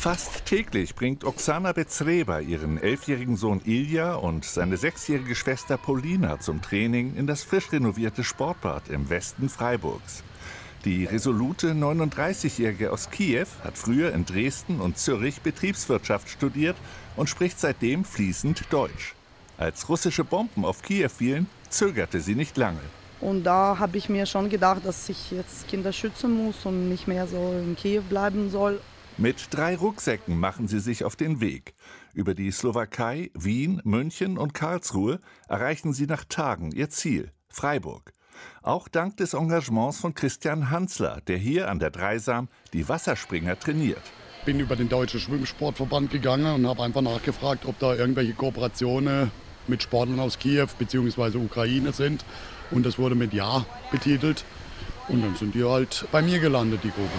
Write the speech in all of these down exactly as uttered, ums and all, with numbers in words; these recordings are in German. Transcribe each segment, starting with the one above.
Fast täglich bringt Oksana Bezreba ihren elfjährigen Sohn Ilja und seine sechsjährige Schwester Polina zum Training in das frisch renovierte Sportbad im Westen Freiburgs. Die resolute neununddreißigjährige aus Kiew hat früher in Dresden und Zürich Betriebswirtschaft studiert und spricht seitdem fließend Deutsch. Als russische Bomben auf Kiew fielen, zögerte sie nicht lange. Und da habe ich mir schon gedacht, dass ich jetzt Kinder schützen muss und nicht mehr so in Kiew bleiben soll. Mit drei Rucksäcken machen sie sich auf den Weg. Über die Slowakei, Wien, München und Karlsruhe erreichen sie nach Tagen ihr Ziel, Freiburg. Auch dank des Engagements von Christian Hansler, der hier an der Dreisam die Wasserspringer trainiert. Ich bin über den Deutschen Schwimmsportverband gegangen und habe einfach nachgefragt, ob da irgendwelche Kooperationen mit Sportlern aus Kiew bzw. Ukraine sind. Und das wurde mit Ja betitelt. Und dann sind die halt bei mir gelandet, die Gruppe.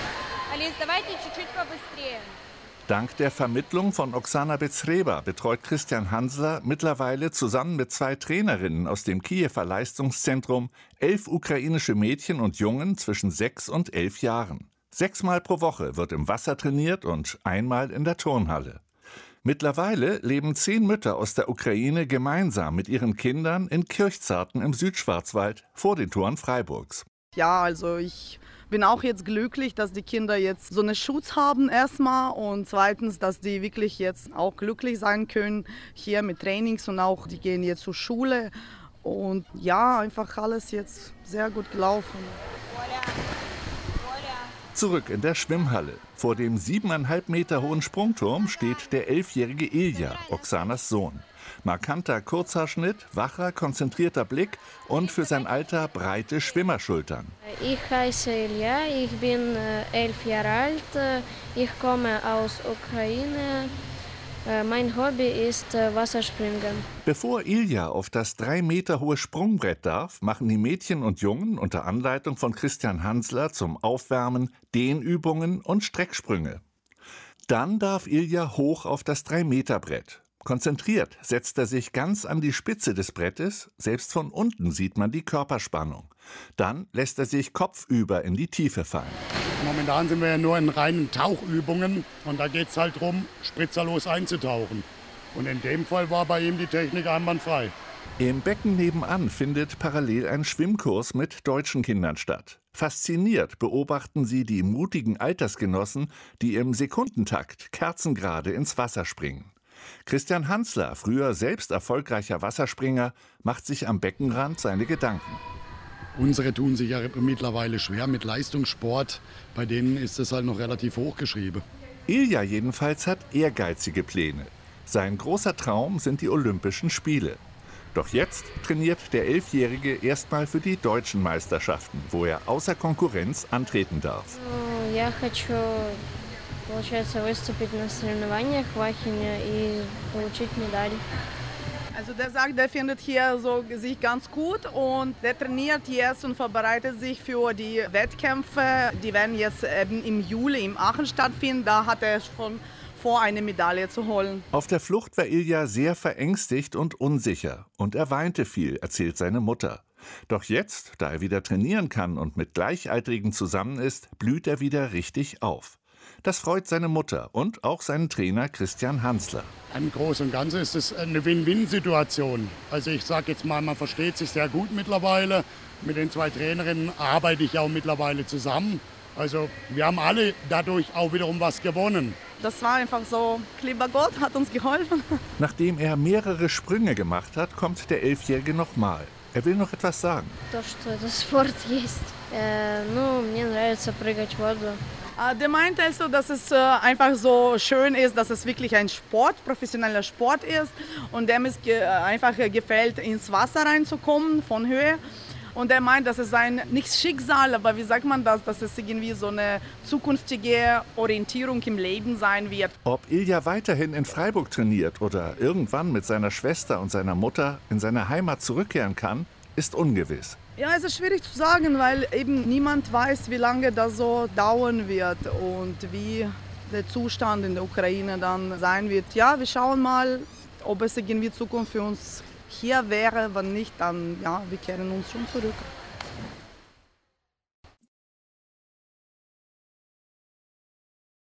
Dank der Vermittlung von Oksana Bezreba betreut Christian Hansler mittlerweile zusammen mit zwei Trainerinnen aus dem Kiewer Leistungszentrum elf ukrainische Mädchen und Jungen zwischen sechs und elf Jahren. Sechsmal pro Woche wird im Wasser trainiert und einmal in der Turnhalle. Mittlerweile leben zehn Mütter aus der Ukraine gemeinsam mit ihren Kindern in Kirchzarten im Südschwarzwald vor den Toren Freiburgs. Ja, also ich bin auch jetzt glücklich, dass die Kinder jetzt so einen Schutz haben erstmal und zweitens, dass die wirklich jetzt auch glücklich sein können hier mit Trainings und auch die gehen jetzt zur Schule und ja, einfach alles jetzt sehr gut gelaufen. Zurück in der Schwimmhalle. Vor dem siebeneinhalb Meter hohen Sprungturm steht der elfjährige Ilja, Oksanas Sohn. Markanter Kurzhaarschnitt, wacher, konzentrierter Blick und für sein Alter breite Schwimmerschultern. Ich heiße Ilja, ich bin elf Jahre alt, ich komme aus Ukraine. Mein Hobby ist Wasserspringen. Bevor Ilja auf das drei Meter hohe Sprungbrett darf, machen die Mädchen und Jungen unter Anleitung von Christian Hansler zum Aufwärmen Dehnübungen und Strecksprünge. Dann darf Ilja hoch auf das drei Meter Brett. Konzentriert setzt er sich ganz an die Spitze des Brettes, selbst von unten sieht man die Körperspannung. Dann lässt er sich kopfüber in die Tiefe fallen. Momentan sind wir ja nur in reinen Tauchübungen und da geht es halt darum, spritzerlos einzutauchen. Und in dem Fall war bei ihm die Technik einwandfrei. Im Becken nebenan findet parallel ein Schwimmkurs mit deutschen Kindern statt. Fasziniert beobachten sie die mutigen Altersgenossen, die im Sekundentakt kerzengerade ins Wasser springen. Christian Hansler, früher selbst erfolgreicher Wasserspringer, macht sich am Beckenrand seine Gedanken. Unsere tun sich ja mittlerweile schwer mit Leistungssport. Bei denen ist es halt noch relativ hochgeschrieben. Ilja jedenfalls hat ehrgeizige Pläne. Sein großer Traum sind die Olympischen Spiele. Doch jetzt trainiert der Elfjährige erstmal für die deutschen Meisterschaften, wo er außer Konkurrenz antreten darf. Я хочу, получается, выступить на соревнованиях в Ахене и получить медаль. Also der sagt, der findet hier so sich ganz gut und der trainiert jetzt und vorbereitet sich für die Wettkämpfe. Die werden jetzt eben im Juli in Aachen stattfinden. Da hat er schon vor, eine Medaille zu holen. Auf der Flucht war Ilja sehr verängstigt und unsicher. Und er weinte viel, erzählt seine Mutter. Doch jetzt, da er wieder trainieren kann und mit Gleichaltrigen zusammen ist, blüht er wieder richtig auf. Das freut seine Mutter und auch seinen Trainer Christian Hansler. Im Großen und Ganzen ist es eine Win-Win-Situation. Also ich sage jetzt mal, man versteht sich sehr gut mittlerweile. Mit den zwei Trainerinnen arbeite ich auch mittlerweile zusammen. Also wir haben alle dadurch auch wiederum was gewonnen. Das war einfach so, lieber Gott hat uns geholfen. Nachdem er mehrere Sprünge gemacht hat, kommt der Elfjährige nochmal. Er will noch etwas sagen. То, что это спорт есть. Ну, мне нравится прыгать в воду. Der meint also, dass es einfach so schön ist, dass es wirklich ein Sport, professioneller Sport ist und dem es einfach gefällt, ins Wasser reinzukommen von Höhe. Und er meint, dass es ein, nicht Schicksal, aber wie sagt man das, dass es irgendwie so eine zukünftige Orientierung im Leben sein wird. Ob Ilja weiterhin in Freiburg trainiert oder irgendwann mit seiner Schwester und seiner Mutter in seine Heimat zurückkehren kann, ist ungewiss. Ja, es ist schwierig zu sagen, weil eben niemand weiß, wie lange das so dauern wird und wie der Zustand in der Ukraine dann sein wird. Ja, wir schauen mal, ob es irgendwie Zukunft für uns hier wäre. Wenn nicht, dann ja, wir kehren uns schon zurück.